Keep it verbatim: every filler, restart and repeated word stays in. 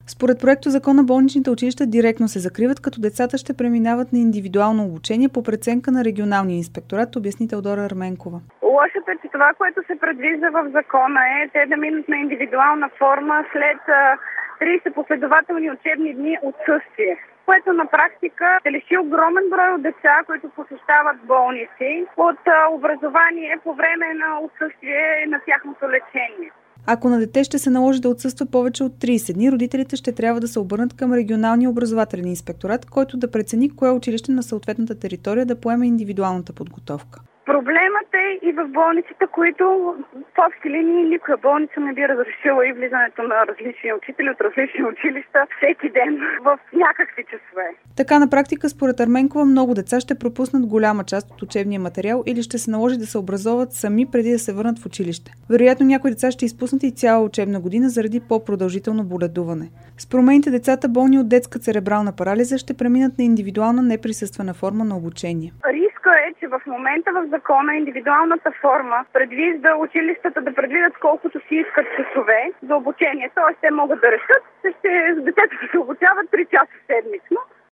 Според проекто закона болничните училища директно се закриват, като децата ще преминават на индивидуално обучение по преценка на регионалния инспекторат, обясни Теодора Ерменкова. Лошото е, че това, което се предвижда в закона е те да минат на индивидуална форма след трийсет последователни учебни дни отсъствие, което на практика ще лиши огромен брой от деца, които посещават болници, от образование по време на отсъствие на тяхното лечение. Ако на дете ще се наложи да отсъства повече от трийсет дни, родителите ще трябва да се обърнат към регионалния образователен инспекторат, който да прецени кое училище на съответната територия да поеме индивидуалната подготовка. Проблемът е и в болниците, които в общи линии никоя болница не би разрешила и влизането на различни учители от различни училища всеки ден в някакви часове. Така на практика, според Ерменкова, много деца ще пропуснат голяма част от учебния материал или ще се наложи да се образоват сами преди да се върнат в училище. Вероятно някои деца ще изпуснат и цяла учебна година заради по-продължително боледуване. С промените децата, болни от детска церебрална парализа, ще преминат на индивидуална неприсъствена форма на обучение. Риска е, че в момента в закона индивидуалната форма предвижда училищата да предвидят колкото си искат часове за обучение. Т.е. те могат да решат, че ще детето да се обучават три часа в седмица.